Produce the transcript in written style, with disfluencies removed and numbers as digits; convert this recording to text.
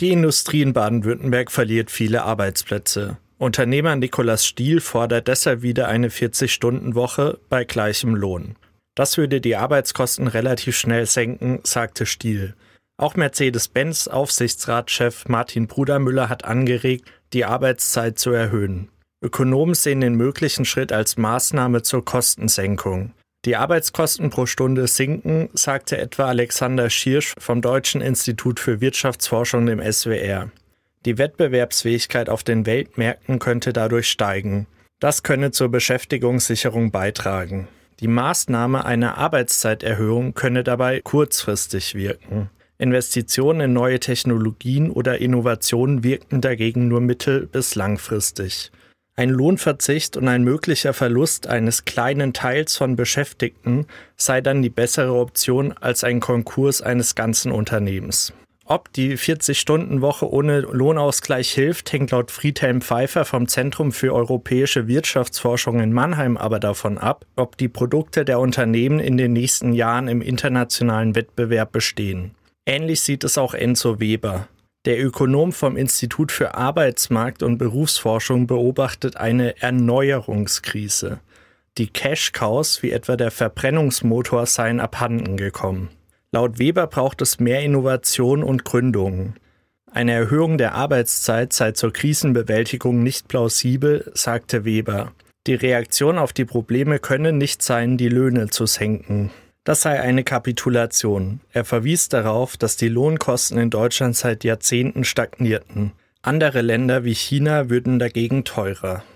Die Industrie in Baden-Württemberg verliert viele Arbeitsplätze. Unternehmer Nikolaus Stiel fordert deshalb wieder eine 40-Stunden-Woche bei gleichem Lohn. Das würde die Arbeitskosten relativ schnell senken, sagte Stiel. Auch Mercedes-Benz-Aufsichtsratschef Martin Brudermüller hat angeregt, die Arbeitszeit zu erhöhen. Ökonomen sehen den möglichen Schritt als Maßnahme zur Kostensenkung. Die Arbeitskosten pro Stunde sinken, sagte etwa Alexander Schirsch vom Deutschen Institut für Wirtschaftsforschung im SWR. Die Wettbewerbsfähigkeit auf den Weltmärkten könnte dadurch steigen. Das könne zur Beschäftigungssicherung beitragen. Die Maßnahme einer Arbeitszeiterhöhung könne dabei kurzfristig wirken. Investitionen in neue Technologien oder Innovationen wirkten dagegen nur mittel- bis langfristig. Ein Lohnverzicht und ein möglicher Verlust eines kleinen Teils von Beschäftigten sei dann die bessere Option als ein Konkurs eines ganzen Unternehmens. Ob die 40-Stunden-Woche ohne Lohnausgleich hilft, hängt laut Friedhelm Pfeiffer vom Zentrum für europäische Wirtschaftsforschung in Mannheim aber davon ab, ob die Produkte der Unternehmen in den nächsten Jahren im internationalen Wettbewerb bestehen. Ähnlich sieht es auch Enzo Weber. Der Ökonom vom Institut für Arbeitsmarkt- und Berufsforschung beobachtet eine Erneuerungskrise. Die Cash-Cows, wie etwa der Verbrennungsmotor, seien abhanden gekommen. Laut Weber braucht es mehr Innovation und Gründungen. Eine Erhöhung der Arbeitszeit sei zur Krisenbewältigung nicht plausibel, sagte Weber. Die Reaktion auf die Probleme könne nicht sein, die Löhne zu senken. Das sei eine Kapitulation. Er verwies darauf, dass die Lohnkosten in Deutschland seit Jahrzehnten stagnierten. Andere Länder wie China würden dagegen teurer.